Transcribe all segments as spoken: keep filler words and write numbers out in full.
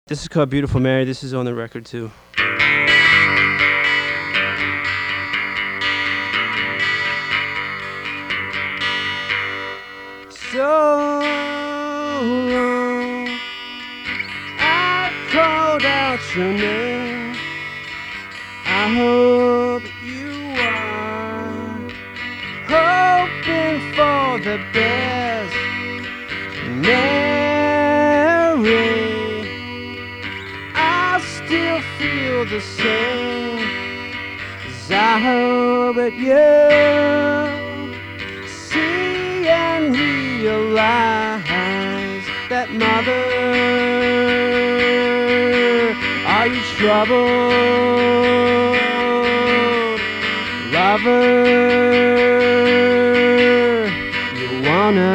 This is called Beautiful Mary. This is on the record too. So long I called out your name. I hope you are hoping for the best, Mary. I still feel the same, 'cause I hope that you see and realize that, mother, are you troubled, lover? You wanna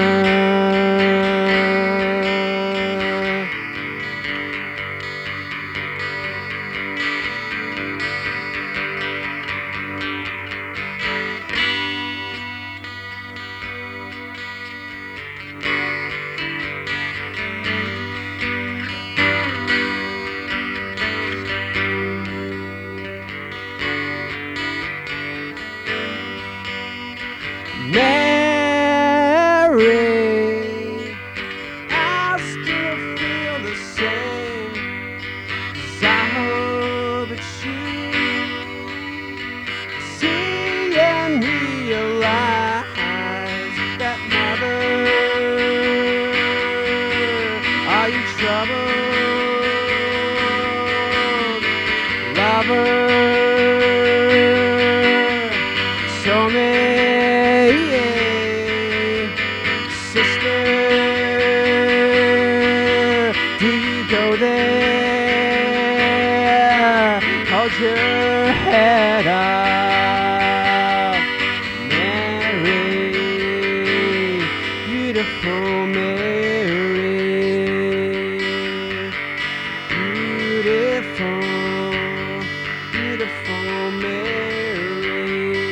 Mary, I still feel the same, 'cause I hope that you see and realize that, mother, are you troubled, lover? So many sister, do you go there? Hold your head up, Mary, beautiful Mary, beautiful, beautiful Mary,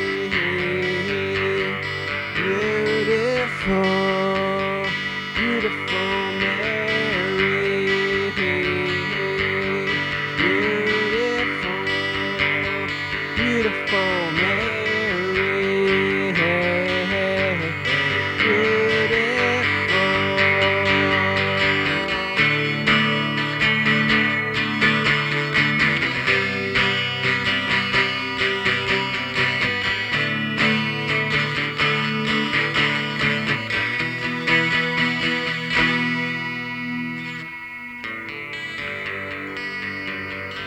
beautiful. Beautiful Mary, beautiful, beautiful Mary, beautiful.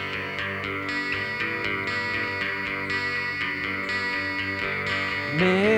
Mary.